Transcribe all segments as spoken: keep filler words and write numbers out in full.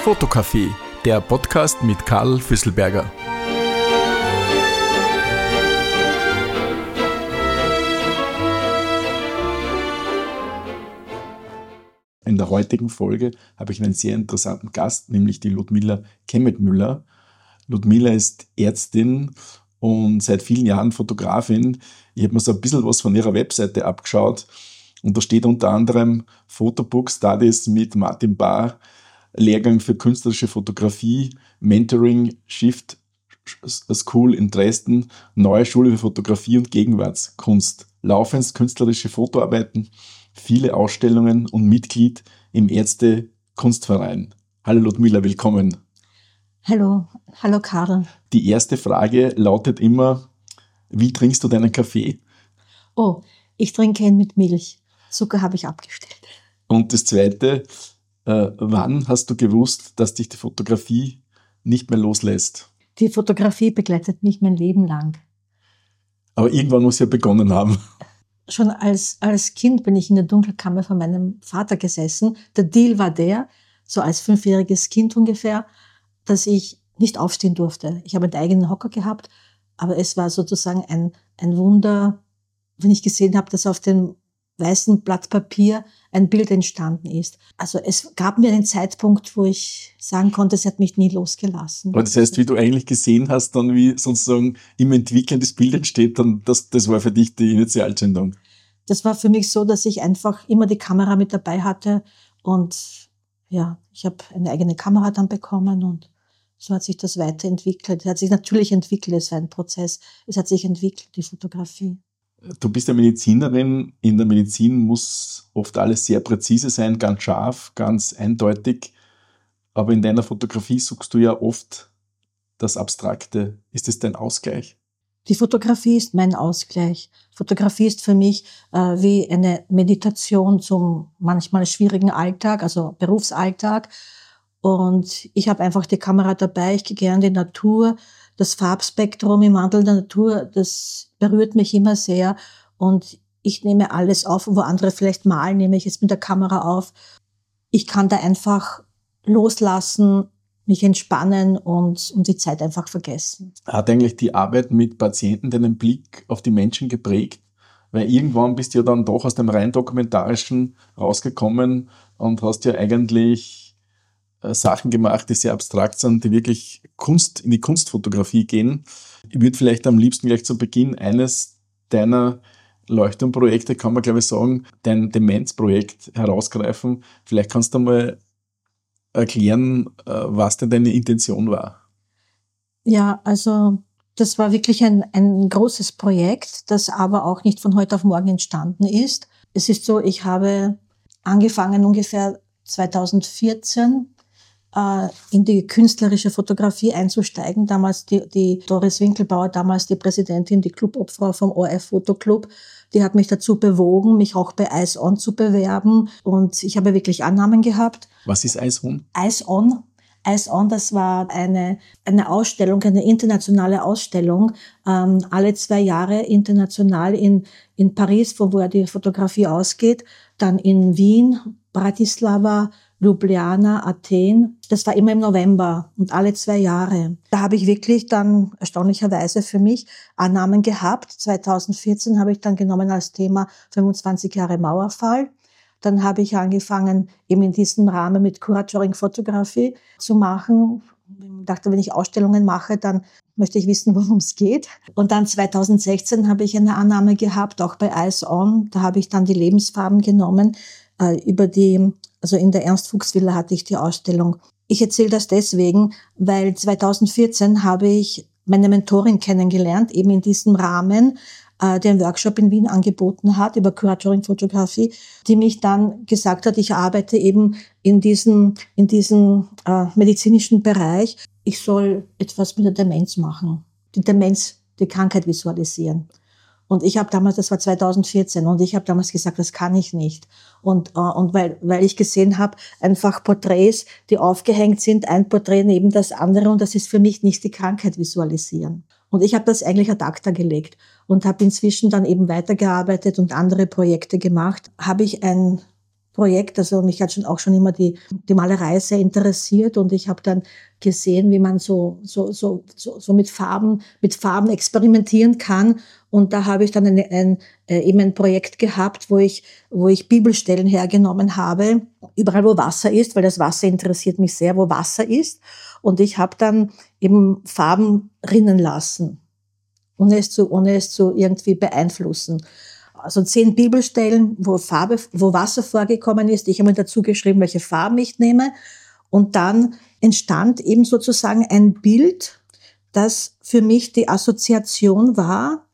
Fotocafé, der Podcast mit Karl Füsselberger. In der heutigen Folge habe ich einen sehr interessanten Gast, nämlich die Ludmila Kemmet-Müller. Ludmila ist Ärztin und seit vielen Jahren Fotografin. Ich habe mir so ein bisschen was von ihrer Webseite abgeschaut und da steht unter anderem Photobook Studies mit Martin Bahr, Lehrgang für künstlerische Fotografie, Mentoring, Shift School in Dresden, Neue Schule für Fotografie und Gegenwartskunst, laufend künstlerische Fotoarbeiten, viele Ausstellungen und Mitglied im Ärzte-Kunstverein. Hallo Ludmila, willkommen. Hallo, hallo Karl. Die erste Frage lautet immer, wie trinkst du deinen Kaffee? Oh, ich trinke ihn mit Milch. Zucker habe ich abgestellt. Und das zweite, äh, wann hast du gewusst, dass dich die Fotografie nicht mehr loslässt? Die Fotografie begleitet mich mein Leben lang. Aber irgendwann muss ja begonnen haben. Schon als, als Kind bin ich in der Dunkelkammer von meinem Vater gesessen. Der Deal war der, so als fünfjähriges Kind ungefähr, dass ich nicht aufstehen durfte. Ich habe einen eigenen Hocker gehabt, aber es war sozusagen ein, ein Wunder, wenn ich gesehen habe, dass auf dem weißen Blatt Papier ein Bild entstanden ist. Also es gab mir einen Zeitpunkt, wo ich sagen konnte, es hat mich nie losgelassen. Aber das heißt, wie du eigentlich gesehen hast, dann wie sozusagen im Entwickeln das Bild entsteht, dann das, das war für dich die Initialzündung. Das war für mich so, dass ich einfach immer die Kamera mit dabei hatte und ja, ich habe eine eigene Kamera dann bekommen und so hat sich das weiterentwickelt. Es hat sich natürlich entwickelt, es war ein Prozess. Es hat sich entwickelt, die Fotografie. Du bist ja Medizinerin. In der Medizin muss oft alles sehr präzise sein, ganz scharf, ganz eindeutig. Aber in deiner Fotografie suchst du ja oft das Abstrakte. Ist es dein Ausgleich? Die Fotografie ist mein Ausgleich. Fotografie ist für mich äh, wie eine Meditation zum manchmal schwierigen Alltag, also Berufsalltag. Und ich habe einfach die Kamera dabei. Ich gehe gerne in die Natur. Das Farbspektrum im Wandel der Natur, das berührt mich immer sehr. Und ich nehme alles auf, wo andere vielleicht malen, nehme ich jetzt mit der Kamera auf. Ich kann da einfach loslassen, mich entspannen und, und die Zeit einfach vergessen. Hat eigentlich die Arbeit mit Patienten deinen Blick auf die Menschen geprägt? Weil irgendwann bist du ja dann doch aus dem rein dokumentarischen rausgekommen und hast ja eigentlich Sachen gemacht, die sehr abstrakt sind, die wirklich Kunst, in die Kunstfotografie gehen. Ich würde vielleicht am liebsten gleich zu Beginn eines deiner Leuchtturmprojekte, kann man glaube ich sagen, dein Demenzprojekt herausgreifen. Vielleicht kannst du mal erklären, was denn deine Intention war. Ja, also das war wirklich ein, ein großes Projekt, das aber auch nicht von heute auf morgen entstanden ist. Es ist so, ich habe angefangen ungefähr zweitausendvierzehn in die künstlerische Fotografie einzusteigen. Damals die, die Doris Winkelbauer, damals die Präsidentin, die Clubobfrau vom O R F-Fotoclub, die hat mich dazu bewogen, mich auch bei Eyes On zu bewerben. Und ich habe wirklich Annahmen gehabt. Was ist Eyes On? Eyes On. Eyes On, das war eine, eine Ausstellung, eine internationale Ausstellung, ähm, alle zwei Jahre international in, in Paris, von wo ja die Fotografie ausgeht, dann in Wien, Bratislava, Ljubljana, Athen. Das war immer im November und alle zwei Jahre. Da habe ich wirklich dann erstaunlicherweise für mich Annahmen gehabt. zweitausendvierzehn habe ich dann genommen als Thema fünfundzwanzig Jahre Mauerfall. Dann habe ich angefangen, eben in diesem Rahmen mit Curatoring-Fotografie zu machen. Ich dachte, wenn ich Ausstellungen mache, dann möchte ich wissen, worum es geht. Und dann zweitausendsechzehn habe ich eine Annahme gehabt, auch bei Eyes On. Da habe ich dann die Lebensfarben genommen. Äh, über die, also in der Ernst-Fuchs-Villa hatte ich die Ausstellung. Ich erzähle das deswegen, weil zweitausendvierzehn habe ich meine Mentorin kennengelernt, eben in diesem Rahmen, äh, der einen Workshop in Wien angeboten hat über Curatoring-Fotografie, die mich dann gesagt hat, ich arbeite eben in diesem, in diesem äh, medizinischen Bereich. Ich soll etwas mit der Demenz machen. Die Demenz, die Krankheit visualisieren. Und ich habe damals, das war zweitausendvierzehn, und ich habe damals gesagt, das kann ich nicht. Und, äh, und weil, weil ich gesehen habe, einfach Porträts, die aufgehängt sind, ein Porträt neben das andere, und das ist für mich nicht die Krankheit visualisieren. Und ich habe das eigentlich ad acta gelegt und habe inzwischen dann eben weitergearbeitet und andere Projekte gemacht. Habe ich ein Projekt. Also mich hat schon auch schon immer die, die Malerei sehr interessiert und ich habe dann gesehen, wie man so, so, so, so, so mit Farben, mit Farben experimentieren kann. Und da habe ich dann ein, ein, äh, eben ein Projekt gehabt, wo ich, wo ich Bibelstellen hergenommen habe, überall wo Wasser ist, weil das Wasser interessiert mich sehr, wo Wasser ist. Und ich habe dann eben Farben rinnen lassen, ohne es zu, ohne es zu irgendwie beeinflussen. Also zehn Bibelstellen, wo Farbe, wo Wasser vorgekommen ist. Ich habe mir dazu geschrieben, welche Farben ich nehme. Und dann entstand eben sozusagen ein Bild, das für mich die Assoziation war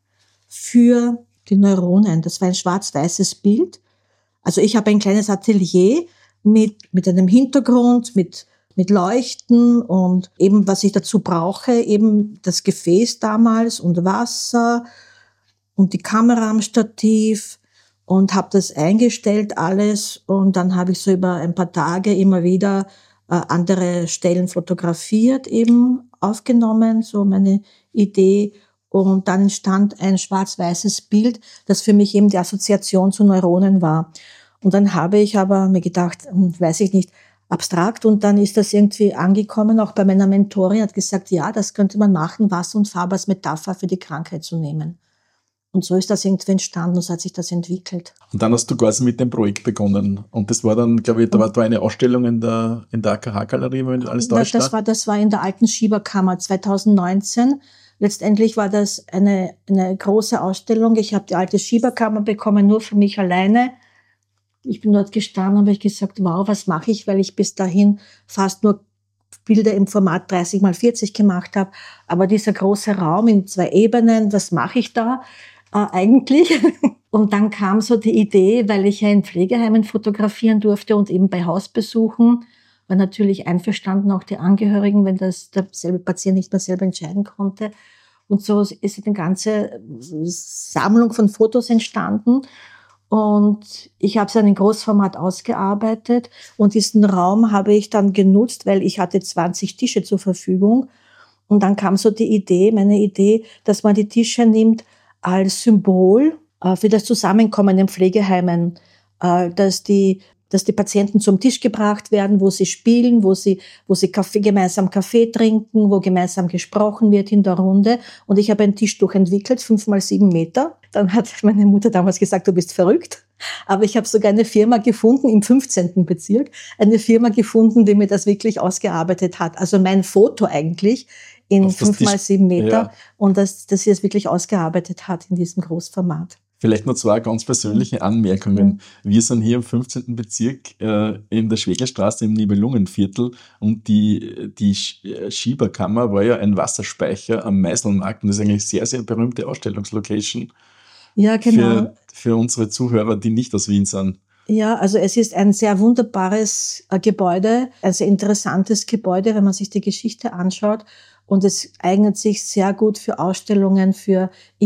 für die Neuronen. Das war ein schwarz-weißes Bild. Also ich habe ein kleines Atelier mit, mit einem Hintergrund, mit, mit Leuchten und eben, was ich dazu brauche, eben das Gefäß damals und Wasser und die Kamera am Stativ und habe das eingestellt alles und dann habe ich so über ein paar Tage immer wieder äh, andere Stellen fotografiert, eben aufgenommen, so meine Idee. Und dann entstand ein schwarz-weißes Bild, das für mich eben die Assoziation zu Neuronen war. Und dann habe ich aber mir gedacht, weiß ich nicht, abstrakt. Und dann ist das irgendwie angekommen, auch bei meiner Mentorin, hat gesagt, ja, das könnte man machen, Wasser und Farbe als Metapher für die Krankheit zu nehmen. Und so ist das irgendwie entstanden und so hat sich das entwickelt. Und dann hast du quasi mit dem Projekt begonnen. Und das war dann, glaube ich, da war da eine Ausstellung in der, in der A K H-Galerie, wenn alles täuscht. Das war, das war in der alten Schieberkammer zweitausendneunzehn. Letztendlich war das eine, eine große Ausstellung. Ich habe die alte Schieberkammer bekommen, nur für mich alleine. Ich bin dort gestanden und habe gesagt, wow, was mache ich, weil ich bis dahin fast nur Bilder im Format dreißig mal vierzig gemacht habe. Aber dieser große Raum in zwei Ebenen, was mache ich da äh, eigentlich? Und dann kam so die Idee, weil ich ja in Pflegeheimen fotografieren durfte und eben bei Hausbesuchen, war natürlich einverstanden auch die Angehörigen, wenn das der selbe Patient nicht mehr selber entscheiden konnte. Und so ist eine ganze Sammlung von Fotos entstanden. Und ich habe es dann in Großformat ausgearbeitet. Und diesen Raum habe ich dann genutzt, weil ich hatte zwanzig Tische zur Verfügung. Und dann kam so die Idee, meine Idee, dass man die Tische nimmt als Symbol äh, für das Zusammenkommen in Pflegeheimen, äh, dass die dass die Patienten zum Tisch gebracht werden, wo sie spielen, wo sie, wo sie Kaffee, gemeinsam Kaffee trinken, wo gemeinsam gesprochen wird in der Runde. Und ich habe ein Tischtuch entwickelt, fünf mal sieben Meter. Dann hat meine Mutter damals gesagt, du bist verrückt. Aber ich habe sogar eine Firma gefunden im fünfzehnten Bezirk, eine Firma gefunden, die mir das wirklich ausgearbeitet hat. Also mein Foto eigentlich in fünf mal sieben Meter. Ja. Und dass, dass sie es wirklich ausgearbeitet hat in diesem Großformat. Vielleicht noch zwei ganz persönliche Anmerkungen. Mhm. Wir sind hier im fünfzehnten Bezirk äh, in der Schwägerstraße im Nibelungenviertel und die, die Schieberkammer war ja ein Wasserspeicher am Meißelmarkt und das ist eigentlich sehr, sehr berühmte Ausstellungslocation. Ja, genau. Für, für unsere Zuhörer, die nicht aus Wien sind. Ja, also es ist ein sehr wunderbares äh, Gebäude, ein sehr interessantes Gebäude, wenn man sich die Geschichte anschaut. Und es eignet sich sehr gut für Ausstellungen, für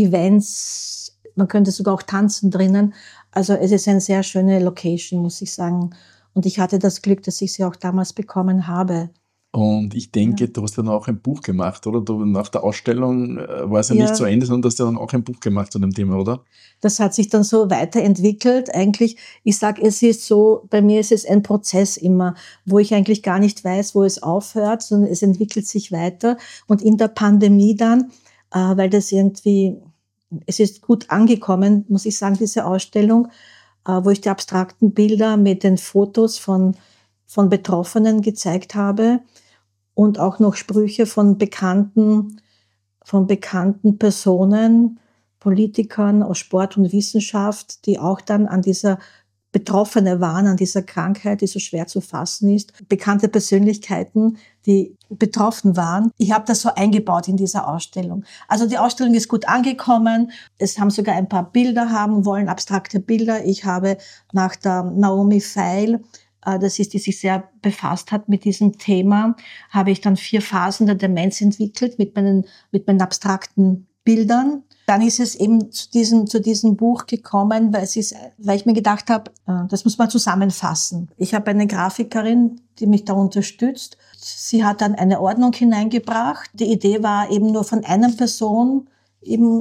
Events. Man könnte sogar auch tanzen drinnen. Also es ist eine sehr schöne Location, muss ich sagen. Und ich hatte das Glück, dass ich sie auch damals bekommen habe. Und ich denke, ja. Du hast dann auch ein Buch gemacht, oder? Du, nach der Ausstellung äh, war es ja, ja nicht zu Ende, sondern du hast ja dann auch ein Buch gemacht zu dem Thema, oder? Das hat sich dann so weiterentwickelt. Eigentlich, ich sage, es ist so, bei mir ist es ein Prozess immer, wo ich eigentlich gar nicht weiß, wo es aufhört, sondern es entwickelt sich weiter. Und in der Pandemie dann, äh, weil das irgendwie... Es ist gut angekommen, muss ich sagen, diese Ausstellung, wo ich die abstrakten Bilder mit den Fotos von, von Betroffenen gezeigt habe und auch noch Sprüche von bekannten, von bekannten Personen, Politikern aus Sport und Wissenschaft, die auch dann an dieser Betroffene waren, an dieser Krankheit, die so schwer zu fassen ist. Bekannte Persönlichkeiten, die betroffen waren. Ich habe das so eingebaut in dieser Ausstellung. Also die Ausstellung ist gut angekommen. Es haben sogar ein paar Bilder haben wollen, abstrakte Bilder. Ich habe nach der Naomi Feil, das ist, die sich sehr befasst hat mit diesem Thema, habe ich dann vier Phasen der Demenz entwickelt mit meinen, mit meinen abstrakten Bildern. Dann ist es eben zu diesem, zu diesem Buch gekommen, weil, es ist, weil ich mir gedacht habe, das muss man zusammenfassen. Ich habe eine Grafikerin, die mich da unterstützt. Sie hat dann eine Ordnung hineingebracht. Die Idee war eben nur von einer Person eben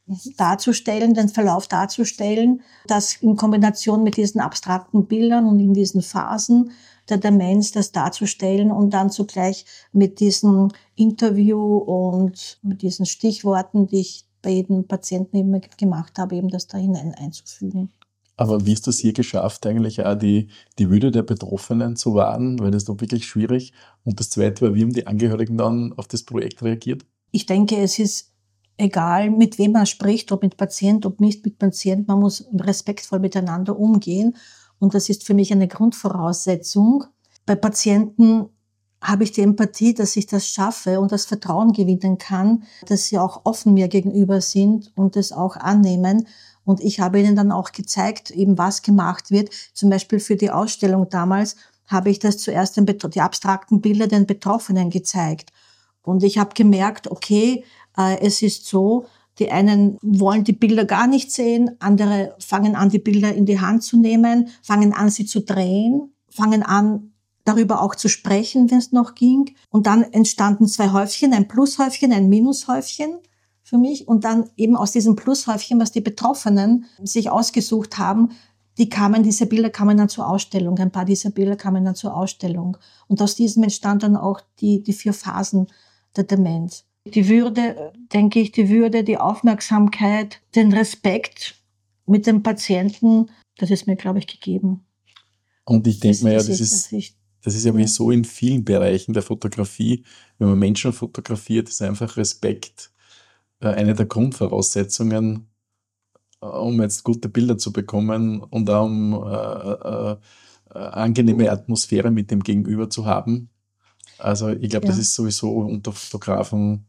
darzustellen, den Verlauf darzustellen, das in Kombination mit diesen abstrakten Bildern und in diesen Phasen der Demenz, das darzustellen und dann zugleich mit diesem Interview und mit diesen Stichworten, die ich bei jedem Patienten eben gemacht habe, eben das da hinein einzufügen. Aber wie hast du es hier geschafft, eigentlich auch die, die Würde der Betroffenen zu wahren? Weil das ist doch wirklich schwierig. Und das Zweite war, wie haben die Angehörigen dann auf das Projekt reagiert? Ich denke, es ist egal, mit wem man spricht, ob mit Patient, ob nicht mit Patient, man muss respektvoll miteinander umgehen. Und das ist für mich eine Grundvoraussetzung. Bei Patienten habe ich die Empathie, dass ich das schaffe und das Vertrauen gewinnen kann, dass sie auch offen mir gegenüber sind und das auch annehmen. Und ich habe ihnen dann auch gezeigt, eben was gemacht wird. Zum Beispiel für die Ausstellung damals habe ich das zuerst den, die abstrakten Bilder den Betroffenen gezeigt. Und ich habe gemerkt, okay, äh, es ist so, die einen wollen die Bilder gar nicht sehen, andere fangen an, die Bilder in die Hand zu nehmen, fangen an, sie zu drehen, fangen an, darüber auch zu sprechen, wenn es noch ging. Und dann entstanden zwei Häufchen, ein Plushäufchen, ein Minushäufchen für mich. Und dann eben aus diesem Plushäufchen, was die Betroffenen sich ausgesucht haben, die kamen, diese Bilder kamen dann zur Ausstellung. Ein paar dieser Bilder kamen dann zur Ausstellung. Und aus diesem entstand dann auch die, die vier Phasen der Demenz. Die Würde, denke ich, die Würde, die Aufmerksamkeit, den Respekt mit dem Patienten, das ist mir, glaube ich, gegeben. Und ich denke mir ja, das ist, ist, das ist, das ist ja wie so in vielen Bereichen der Fotografie. Wenn man Menschen fotografiert, ist einfach Respekt äh, eine der Grundvoraussetzungen, äh, um jetzt gute Bilder zu bekommen und auch um äh, äh, äh, angenehme Atmosphäre mit dem Gegenüber zu haben. Also ich glaube, Ja. das ist sowieso unter Fotografen.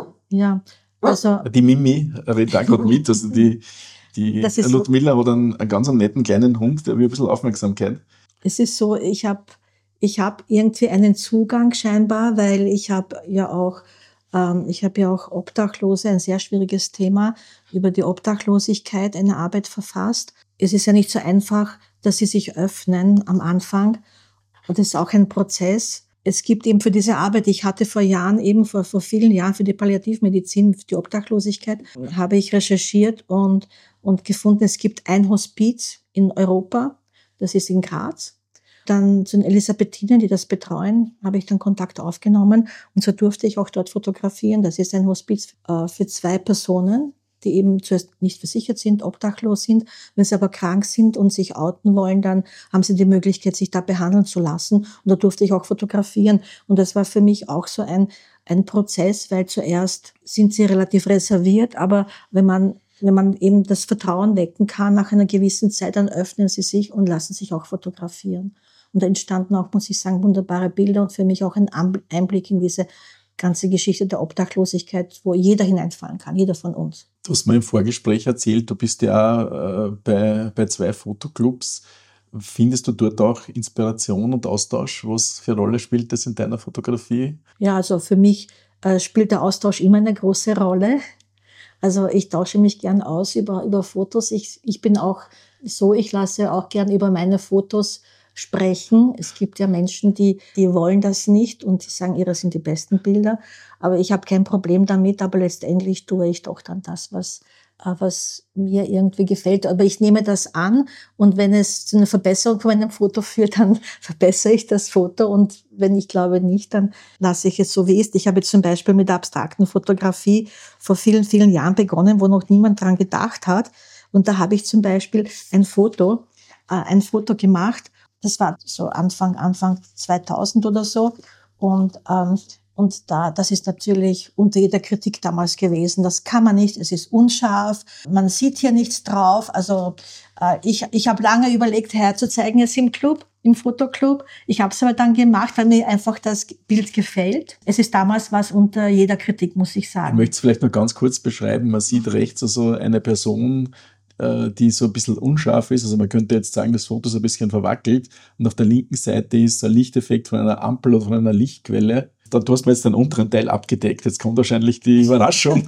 Ja, also Die Mimi redet auch gerade mit. Also die, die Das ist so- Ludmilla hat einen, einen ganz netten kleinen Hund, der will ein bisschen Aufmerksamkeit. es ist so, ich habe ich hab irgendwie einen Zugang scheinbar, weil ich habe ja auch ähm, ich habe ja auch Obdachlose, ein sehr schwieriges Thema, über die Obdachlosigkeit eine Arbeit verfasst. Es ist ja nicht so einfach, dass sie sich öffnen am Anfang. Und das ist auch ein Prozess. Es gibt eben für diese Arbeit, ich hatte vor Jahren, eben vor, vor vielen Jahren für die Palliativmedizin, für die Obdachlosigkeit, habe ich recherchiert und, und gefunden, es gibt ein Hospiz in Europa, das ist in Graz. Dann zu den Elisabethinen, die das betreuen, habe ich dann Kontakt aufgenommen und so durfte ich auch dort fotografieren. Das ist ein Hospiz äh, für zwei Personen, die eben zuerst nicht versichert sind, obdachlos sind. Wenn sie aber krank sind und sich outen wollen, dann haben sie die Möglichkeit, sich da behandeln zu lassen. Und da durfte ich auch fotografieren. Und das war für mich auch so ein, ein Prozess, weil zuerst sind sie relativ reserviert, aber wenn man wenn man eben das Vertrauen wecken kann, nach einer gewissen Zeit, dann öffnen sie sich und lassen sich auch fotografieren. Und da entstanden auch, muss ich sagen, wunderbare Bilder und für mich auch ein Einblick in diese ganze Geschichte der Obdachlosigkeit, wo jeder hineinfallen kann, jeder von uns. Du hast mir im Vorgespräch erzählt, du bist ja äh, bei, bei zwei Fotoclubs. Findest du dort auch Inspiration und Austausch? Was für eine Rolle spielt das in deiner Fotografie? Ja, also für mich äh, spielt der Austausch immer eine große Rolle. Also ich tausche mich gern aus über, über Fotos. Ich, ich bin auch so, ich lasse auch gern über meine Fotos sprechen. Es gibt ja Menschen, die, die wollen das nicht und die sagen, ihre sind die besten Bilder. Aber ich habe kein Problem damit, aber letztendlich tue ich doch dann das, was, was mir irgendwie gefällt. Aber ich nehme das an und wenn es zu einer Verbesserung von einem Foto führt, dann verbessere ich das Foto und wenn ich glaube nicht, dann lasse ich es so, wie es ist. Ich habe zum Beispiel mit der abstrakten Fotografie vor vielen, vielen Jahren begonnen, wo noch niemand dran gedacht hat. Und da habe ich zum Beispiel ein Foto, äh, ein Foto gemacht. Das war so Anfang, Anfang zweitausend oder so. Und, ähm, und da, das ist natürlich unter jeder Kritik damals gewesen. Das kann man nicht, es ist unscharf, man sieht hier nichts drauf. Also äh, ich, ich habe lange überlegt, herzuzeigen jetzt im Club, im Fotoclub. Ich habe es aber dann gemacht, weil mir einfach das Bild gefällt. Es ist damals was unter jeder Kritik, muss ich sagen. Ich möchte es vielleicht noch ganz kurz beschreiben. Man sieht rechts also eine Person, die so ein bisschen unscharf ist. Also man könnte jetzt sagen, das Foto ist ein bisschen verwackelt. Und auf der linken Seite ist ein Lichteffekt von einer Ampel oder von einer Lichtquelle. Da du hast mir jetzt den unteren Teil abgedeckt. Jetzt kommt wahrscheinlich die Überraschung.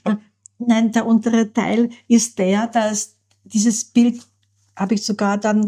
Nein, der untere Teil ist der, dass dieses Bild habe ich sogar dann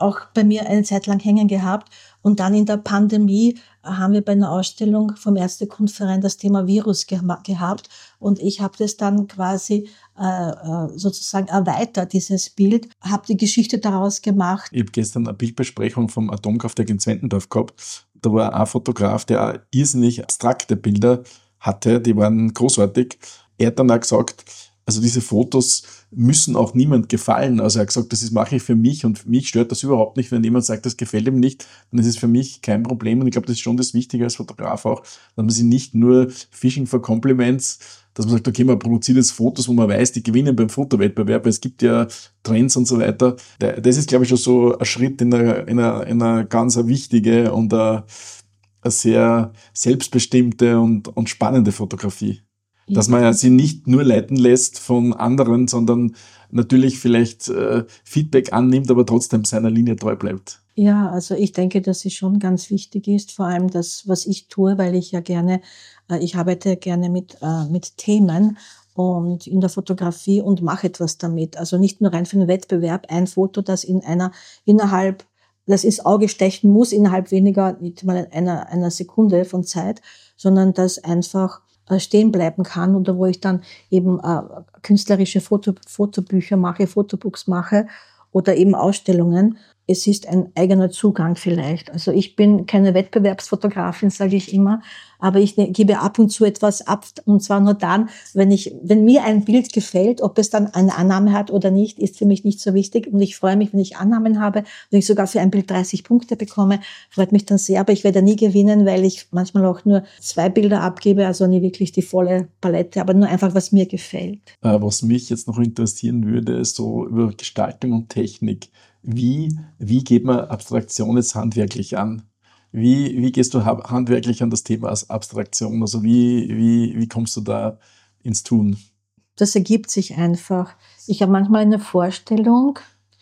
auch bei mir eine Zeit lang hängen gehabt. Und dann in der Pandemie haben wir bei einer Ausstellung vom Ärztekonferenz das Thema Virus ge- gehabt. Und ich habe das dann quasi äh, sozusagen erweitert, dieses Bild, habe die Geschichte daraus gemacht. Ich habe gestern eine Bildbesprechung vom Atomkraftwerk in Zwentendorf gehabt. Da war ein Fotograf, der auch irrsinnig abstrakte Bilder hatte, die waren großartig. Er hat dann auch gesagt, also diese Fotos müssen auch niemand gefallen. Also er hat gesagt, das ist, mache ich für mich und mich stört das überhaupt nicht, wenn jemand sagt, das gefällt ihm nicht, dann ist es für mich kein Problem. Und ich glaube, das ist schon das Wichtige als Fotograf auch, dass man sich nicht nur Fishing for Compliments, dass man sagt, okay, man produziert jetzt Fotos, wo man weiß, die gewinnen beim Fotowettbewerb. Es gibt ja Trends und so weiter. Das ist, glaube ich, schon so ein Schritt in eine, in eine, in eine ganz wichtige und eine, eine sehr selbstbestimmte und, und spannende Fotografie. Dass man ja sie nicht nur leiten lässt von anderen, sondern natürlich vielleicht äh, Feedback annimmt, aber trotzdem seiner Linie treu bleibt. Ja, also ich denke, dass es schon ganz wichtig ist, vor allem das, was ich tue, weil ich ja gerne, äh, ich arbeite gerne mit, äh, mit Themen und in der Fotografie und mache etwas damit. Also nicht nur rein für den Wettbewerb, ein Foto, das in einer, innerhalb, das ins Auge stechen muss, innerhalb weniger, nicht mal einer, einer Sekunde von Zeit, sondern das einfach stehen bleiben kann oder wo ich dann eben äh, künstlerische Foto, Fotobücher mache, Fotobooks mache oder eben Ausstellungen. Es ist ein eigener Zugang vielleicht. Also ich bin keine Wettbewerbsfotografin, sage ich immer, aber ich ne, gebe ab und zu etwas ab und zwar nur dann, wenn ich, wenn mir ein Bild gefällt, ob es dann eine Annahme hat oder nicht, ist für mich nicht so wichtig und ich freue mich, wenn ich Annahmen habe, wenn ich sogar für ein Bild dreißig Punkte bekomme, freut mich dann sehr, aber ich werde nie gewinnen, weil ich manchmal auch nur zwei Bilder abgebe, also nie wirklich die volle Palette, aber nur einfach, was mir gefällt. Was mich jetzt noch interessieren würde, ist so über Gestaltung und Technik. Wie, wie geht man Abstraktion jetzt handwerklich an? Wie, wie gehst du handwerklich an das Thema Abstraktion? Also wie, wie, wie kommst du da ins Tun? Das ergibt sich einfach. Ich habe manchmal eine Vorstellung,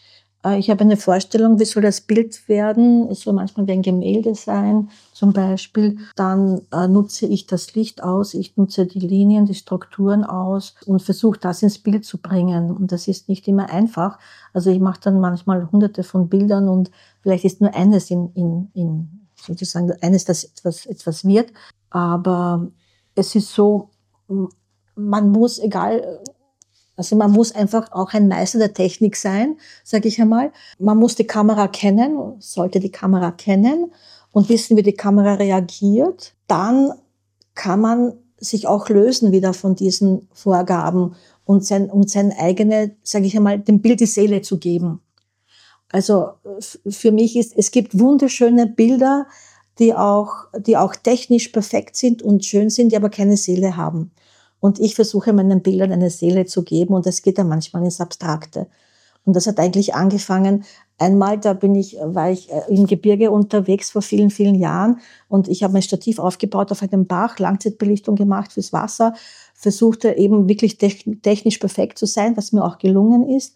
ich habe eine Vorstellung, wie soll das Bild werden. Es soll manchmal wie ein Gemälde sein, zum Beispiel. Dann äh, nutze ich das Licht aus, ich nutze die Linien, die Strukturen aus und versuche das ins Bild zu bringen. Und das ist nicht immer einfach. Also ich mache dann manchmal hunderte von Bildern und vielleicht ist nur eines in, in, in sozusagen eines, das etwas, etwas wird. Aber es ist so, man muss, egal, also man muss einfach auch ein Meister der Technik sein, sage ich einmal. Man muss die Kamera kennen, sollte die Kamera kennen und wissen, wie die Kamera reagiert. Dann kann man sich auch lösen wieder von diesen Vorgaben und sein, und sein eigene, sage ich einmal, dem Bild die Seele zu geben. Also für mich ist, es gibt wunderschöne Bilder, die auch, die auch technisch perfekt sind und schön sind, die aber keine Seele haben. Und ich versuche meinen Bildern eine Seele zu geben und das geht dann manchmal ins Abstrakte. Und das hat eigentlich angefangen, einmal, da bin ich, war ich im Gebirge unterwegs vor vielen, vielen Jahren und ich habe mein Stativ aufgebaut auf einem Bach, Langzeitbelichtung gemacht fürs Wasser, versuchte eben wirklich technisch perfekt zu sein, was mir auch gelungen ist.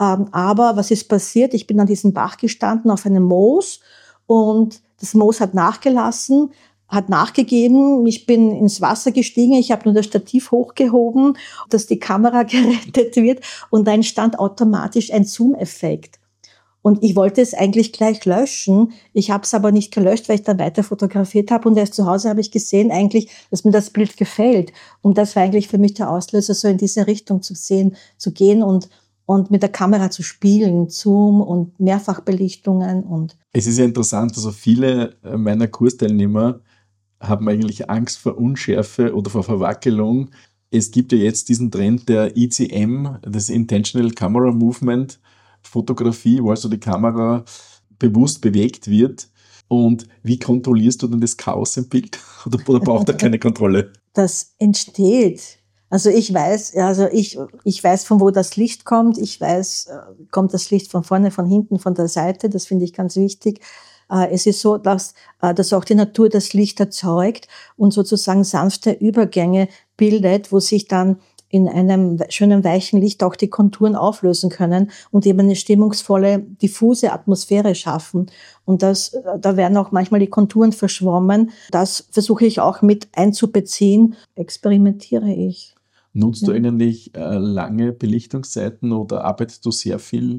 Aber was ist passiert? Ich bin an diesem Bach gestanden auf einem Moos und das Moos hat nachgelassen, hat nachgegeben, ich bin ins Wasser gestiegen, ich habe nur das Stativ hochgehoben, dass die Kamera gerettet wird und da entstand automatisch ein Zoom-Effekt. Und ich wollte es eigentlich gleich löschen, ich habe es aber nicht gelöscht, weil ich dann weiter fotografiert habe und erst zu Hause habe ich gesehen eigentlich, dass mir das Bild gefällt. Und das war eigentlich für mich der Auslöser, so in diese Richtung zu sehen, zu gehen und und mit der Kamera zu spielen, Zoom und Mehrfachbelichtungen und. Es ist ja interessant, also viele meiner Kursteilnehmer haben eigentlich Angst vor Unschärfe oder vor Verwackelung. Es gibt ja jetzt diesen Trend der I C M, das Intentional Camera Movement Fotografie, wo also die Kamera bewusst bewegt wird. Und wie kontrollierst du denn das Chaos im Bild? Oder, oder braucht er keine Kontrolle? Das entsteht. Also ich weiß, also ich, ich weiß, von wo das Licht kommt. Ich weiß, kommt das Licht von vorne, von hinten, von der Seite. Das finde ich ganz wichtig. Es ist so, dass, dass auch die Natur das Licht erzeugt und sozusagen sanfte Übergänge bildet, wo sich dann in einem schönen weichen Licht auch die Konturen auflösen können und eben eine stimmungsvolle, diffuse Atmosphäre schaffen. Und das, da werden auch manchmal die Konturen verschwommen. Das versuche ich auch mit einzubeziehen. Experimentiere ich. Nutzt ja. du eigentlich äh, lange Belichtungszeiten oder arbeitest du sehr viel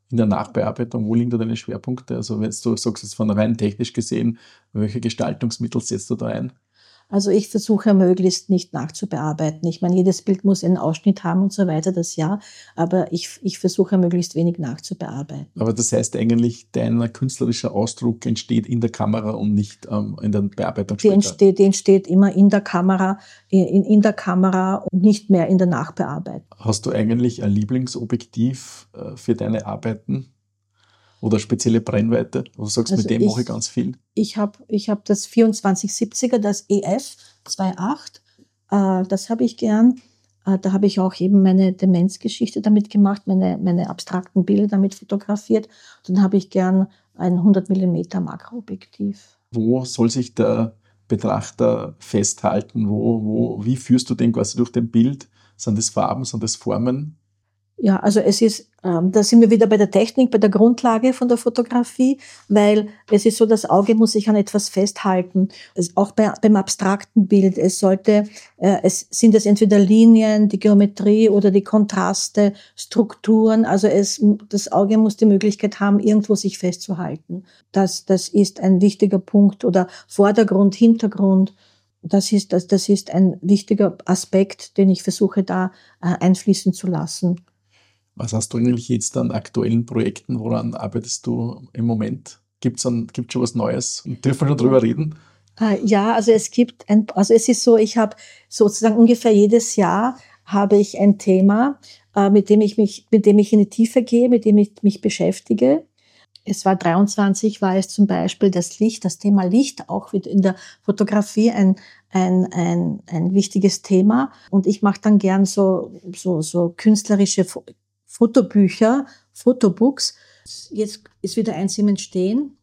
in der Nachbearbeitung? Wo liegen da deine Schwerpunkte? Also wenn du sagst, jetzt von rein technisch gesehen, welche Gestaltungsmittel setzt du da ein? Also ich versuche möglichst nicht nachzubearbeiten. Ich meine, jedes Bild muss einen Ausschnitt haben und so weiter, das ja, aber ich, ich versuche möglichst wenig nachzubearbeiten. Aber das heißt eigentlich, dein künstlerischer Ausdruck entsteht in der Kamera und nicht ähm, in der Bearbeitung später? Die entsteht, die entsteht immer in der Kamera, in, in der Kamera und nicht mehr in der Nachbearbeitung. Hast du eigentlich ein Lieblingsobjektiv äh, für deine Arbeiten? Oder spezielle Brennweite? Du sagst, also mit dem ich, mache ich ganz viel. Ich habe ich hab das vierundzwanzig siebziger, das E F zwei Komma acht. Äh, das habe ich gern. Äh, da habe ich auch eben meine Demenzgeschichte damit gemacht, meine, meine abstrakten Bilder damit fotografiert. Dann habe ich gern ein hundert Millimeter Makroobjektiv. Wo soll sich der Betrachter festhalten? Wo, wo, wie führst du den quasi durch den Bild? Sind das Farben, sind das Formen? Ja, also es ist, ähm, da sind wir wieder bei der Technik, bei der Grundlage von der Fotografie, weil es ist so, das Auge muss sich an etwas festhalten. Es, auch bei, beim abstrakten Bild, es sollte, äh, es sind es entweder Linien, die Geometrie oder die Kontraste, Strukturen. Also es, das Auge muss die Möglichkeit haben, irgendwo sich festzuhalten. Das, das ist ein wichtiger Punkt oder Vordergrund, Hintergrund. Das ist, das, das ist ein wichtiger Aspekt, den ich versuche da äh, einfließen zu lassen. Was hast du eigentlich jetzt an aktuellen Projekten? Woran arbeitest du im Moment? Gibt es gibt's schon was Neues? Dürfen wir schon drüber reden? Ja, also es gibt ein, also es ist so, ich habe sozusagen ungefähr jedes Jahr habe ich ein Thema, mit dem ich mich, mit dem ich in die Tiefe gehe, mit dem ich mich beschäftige. Es war dreiundzwanzig, war es zum Beispiel das Licht, das Thema Licht, auch wieder in der Fotografie ein, ein, ein, ein wichtiges Thema. Und ich mache dann gern so, so, so künstlerische Fotobücher, Fotobooks. Jetzt ist wieder eins im Entstehen.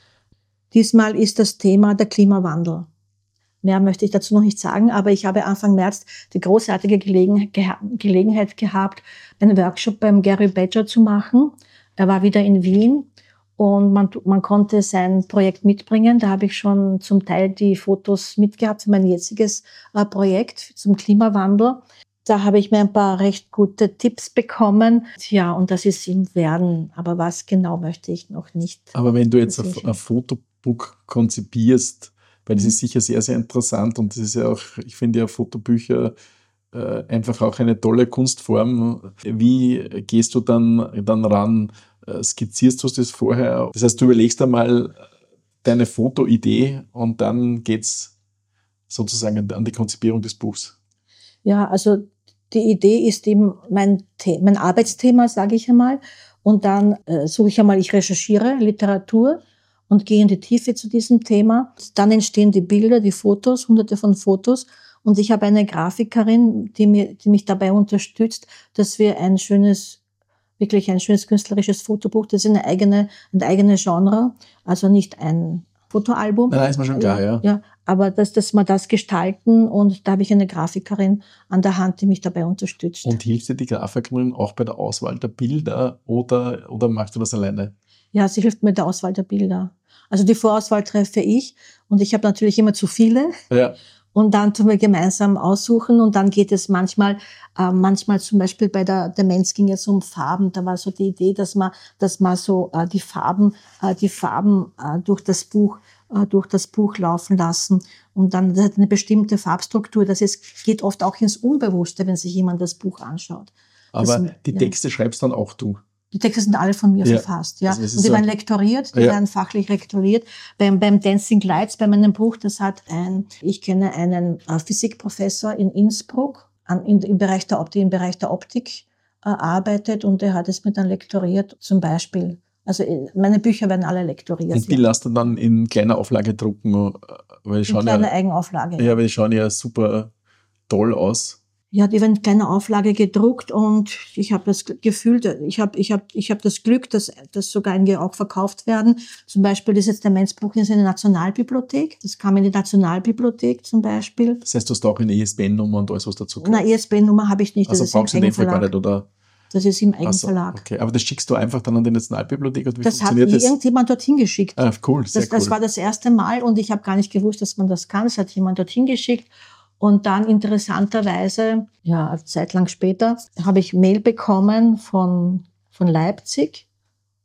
Diesmal ist das Thema der Klimawandel. Mehr möchte ich dazu noch nicht sagen, aber ich habe Anfang März die großartige Gelegen- geha- Gelegenheit gehabt, einen Workshop beim Gary Badger zu machen. Er war wieder in Wien und man, man konnte sein Projekt mitbringen. Da habe ich schon zum Teil die Fotos mitgehabt für mein jetziges äh, Projekt zum Klimawandel. Da habe ich mir ein paar recht gute Tipps bekommen. Ja, und das ist im Werden. Aber was genau möchte ich noch nicht. Aber wenn du jetzt ein, ein Fotobook konzipierst, weil das mhm. ist sicher sehr, sehr interessant und das ist ja auch, ich finde ja Fotobücher äh, einfach auch eine tolle Kunstform. Wie gehst du dann, dann ran? Skizzierst du das vorher? Das heißt, du überlegst einmal deine Fotoidee und dann geht's sozusagen an die Konzipierung des Buchs. Ja, also die Idee ist eben mein, The- mein Arbeitsthema, sage ich einmal. Und dann äh, suche ich einmal, ich recherchiere Literatur und gehe in die Tiefe zu diesem Thema. Dann entstehen die Bilder, die Fotos, hunderte von Fotos. Und ich habe eine Grafikerin, die, mir, die mich dabei unterstützt, dass wir ein schönes, wirklich ein schönes künstlerisches Fotobuch, das ist eine eigene, ein eigenes Genre, also nicht ein Fotoalbum. Nein, ist mir schon klar, ja. ja aber dass, dass wir das gestalten und da habe ich eine Grafikerin an der Hand, die mich dabei unterstützt. Und hilft dir die Grafikerin auch bei der Auswahl der Bilder oder, oder machst du das alleine? Ja, sie hilft mir bei der Auswahl der Bilder. Also die Vorauswahl treffe ich und ich habe natürlich immer zu viele. Ja. Und dann tun wir gemeinsam aussuchen und dann geht es manchmal, äh, manchmal zum Beispiel bei der Demenz ging es um Farben. Da war so die Idee, dass man, dass man so äh, die Farben, äh, die Farben äh, durch das Buch, äh, durch das Buch laufen lassen. Und dann das hat eine bestimmte Farbstruktur. Das ist, geht oft auch ins Unbewusste, wenn sich jemand das Buch anschaut. Aber das, die Texte ja. schreibst dann auch du? Die Texte sind alle von mir ja. verfasst, ja. Also und die so werden lektoriert, die ja. werden fachlich lektoriert. Beim, beim Dancing Lights, bei meinem Buch, das hat ein, ich kenne einen äh, Physikprofessor in Innsbruck, an, in, im Bereich der Optik, im Bereich der Optik äh, arbeitet und der hat es mir dann lektoriert, zum Beispiel. Also meine Bücher werden alle lektoriert. Und die ja. lässt du dann in kleiner Auflage drucken? Weil die in kleiner ja, Eigenauflage. Ja, ja, weil die schauen ja super toll aus. Ja, die werden in kleiner Auflage gedruckt und ich habe das Gefühl, ich habe ich hab, ich hab das Glück, dass, dass sogar einige auch verkauft werden. Zum Beispiel ist jetzt der Demenz-Buch in der Nationalbibliothek. Das kam in die Nationalbibliothek zum Beispiel. Das heißt, du hast auch eine I S B N-Nummer und alles, was dazu gehört? Eine I S B N-Nummer habe ich nicht. Also das brauchst du in dem Fall gar nicht, oder? Das ist im Eigenverlag. Also, okay, aber das schickst du einfach dann an die Nationalbibliothek? Oder wie das hat funktioniert das? Irgendjemand dorthin geschickt. Ah, cool, sehr das, cool. Das war das erste Mal und ich habe gar nicht gewusst, dass man das kann. Das hat jemand dorthin geschickt. Und dann interessanterweise, ja, eine Zeit lang später, habe ich Mail bekommen von, von Leipzig,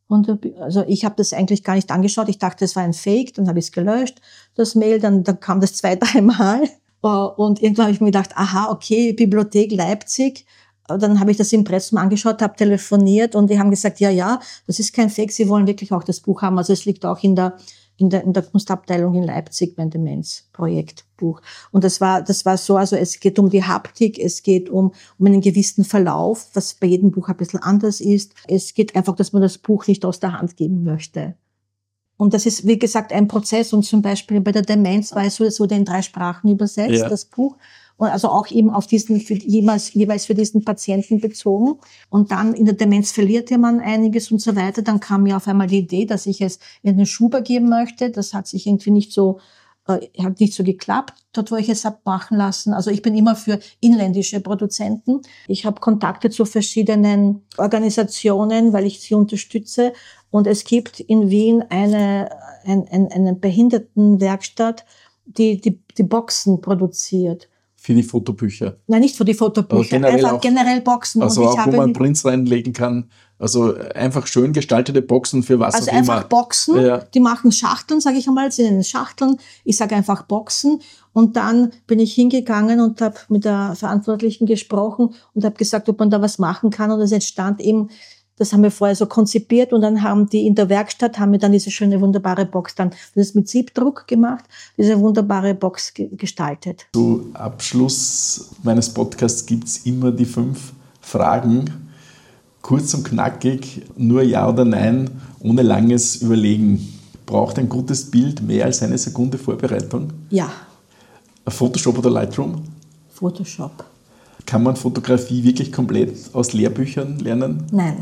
Und also ich habe das eigentlich gar nicht angeschaut. Ich dachte, es war ein Fake. Dann habe ich es gelöscht, das Mail. Dann, dann kam das zwei, dreimal. Und irgendwann habe ich mir gedacht, aha, okay, Bibliothek Leipzig. Dann habe ich das Impressum angeschaut, habe telefoniert und die haben gesagt, ja, ja, das ist kein Fake. Sie wollen wirklich auch das Buch haben. Also es liegt auch in der in der, in der Kunstabteilung in Leipzig beim Demenzprojektbuch. Und das war, das war so, also es geht um die Haptik, es geht um, um einen gewissen Verlauf, was bei jedem Buch ein bisschen anders ist. Es geht einfach, dass man das Buch nicht aus der Hand geben möchte. Und das ist, wie gesagt, ein Prozess. Und zum Beispiel bei der Demenz war es so, es wurde in drei Sprachen übersetzt, ja. Das Buch. Und also auch eben auf diesen, für, jeweils, jeweils für diesen Patienten bezogen. Und dann in der Demenz verliert ja man einiges und so weiter. Dann kam mir auf einmal die Idee, dass ich es in den Schuber geben möchte. Das hat sich irgendwie nicht so, äh, hat nicht so geklappt, dort wo ich es hab machen lassen. Also ich bin immer für inländische Produzenten. Ich habe Kontakte zu verschiedenen Organisationen, weil ich sie unterstütze. Und es gibt in Wien eine, ein, ein, eine Behindertenwerkstatt, die, die, die Boxen produziert. Für die Fotobücher? Nein, nicht für die Fotobücher, generell einfach auch, generell Boxen. Also und ich auch, habe wo man Prints reinlegen kann. Also einfach schön gestaltete Boxen für was also auch immer. Also einfach Boxen, ja. Die machen Schachteln, sage ich einmal, sie nennen Schachteln. Ich sage einfach Boxen. Und dann bin ich hingegangen und habe mit der Verantwortlichen gesprochen und habe gesagt, ob man da was machen kann. Und es entstand eben, das haben wir vorher so konzipiert und dann haben die in der Werkstatt, haben wir dann diese schöne, wunderbare Box dann, das ist mit Siebdruck gemacht, diese wunderbare Box ge- gestaltet. Zu Abschluss meines Podcasts gibt's immer die fünf Fragen, kurz und knackig, nur Ja oder Nein, ohne langes Überlegen. Braucht ein gutes Bild mehr als eine Sekunde Vorbereitung? Ja. Photoshop oder Lightroom? Photoshop. Kann man Fotografie wirklich komplett aus Lehrbüchern lernen? Nein.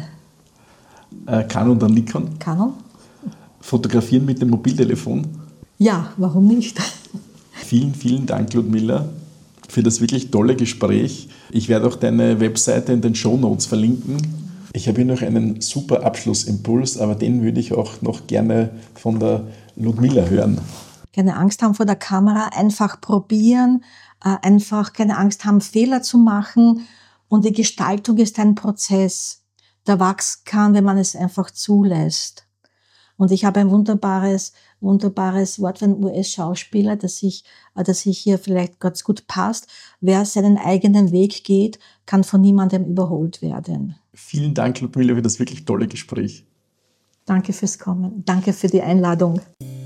Äh, Canon oder Nikon? Canon. Fotografieren mit dem Mobiltelefon? Ja, warum nicht? Vielen, vielen Dank, Ludmilla, für das wirklich tolle Gespräch. Ich werde auch deine Webseite in den Shownotes verlinken. Ich habe hier noch einen super Abschlussimpuls, aber den würde ich auch noch gerne von der Ludmilla hören. Keine Angst haben vor der Kamera, einfach probieren, einfach keine Angst haben, Fehler zu machen. Und die Gestaltung ist ein Prozess, der wachsen kann, wenn man es einfach zulässt. Und ich habe ein wunderbares, wunderbares Wort von einem U S-Schauspieler, das ich, das ich hier vielleicht ganz gut passt. Wer seinen eigenen Weg geht, kann von niemandem überholt werden. Vielen Dank, Ludmilla, für das wirklich tolle Gespräch. Danke fürs Kommen. Danke für die Einladung.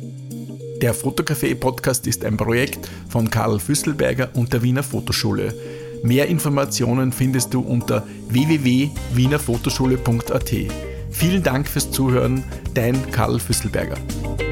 Der Fotocafé-Podcast ist ein Projekt von Karl Füsselberger und der Wiener Fotoschule. Mehr Informationen findest du unter w w w punkt wiener fotoschule punkt a t. Vielen Dank fürs Zuhören, dein Karl Füsselberger.